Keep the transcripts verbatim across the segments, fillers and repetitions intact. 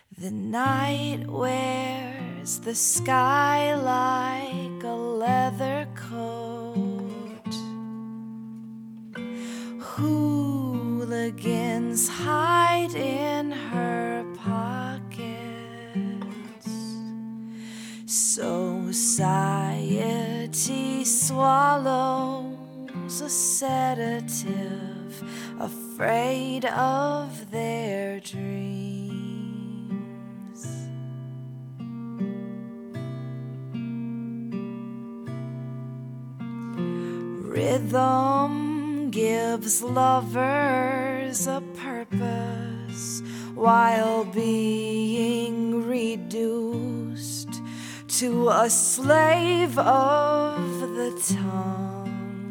The night wears the sky like a leather coat. Hooligans hide in her pockets. Society swallows a sedative, afraid of their dreams. Rhythm gives lovers a purpose while being reduced to a slave of the tongue,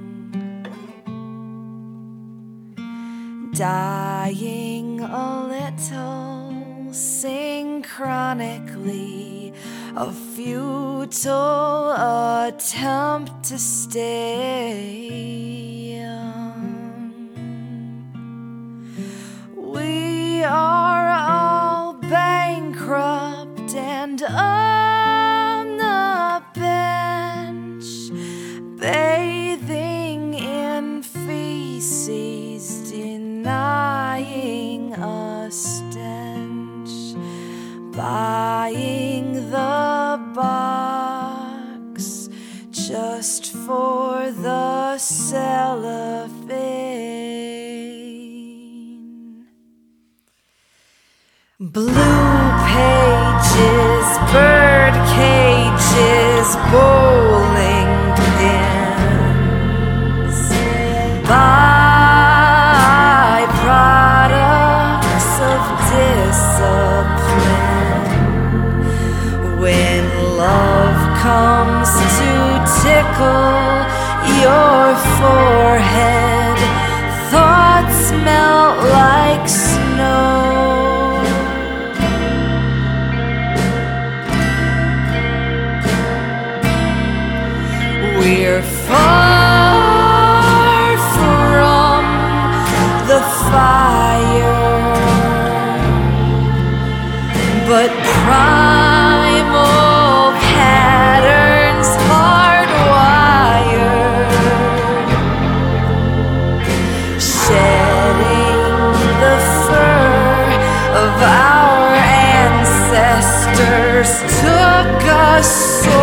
dying a little synchronically, a futile attempt to stay young. We are all bankrupt and on the bench, bathing in feces, denying a stench, buying the box just for the cellophane. Blue pages, bird cages, bowling pins, by-products of discipline. When love comes to tickle your forehead, thoughts melt like snow. We're far from the fire, but primal patterns hardwired, shedding the fur of our ancestors took us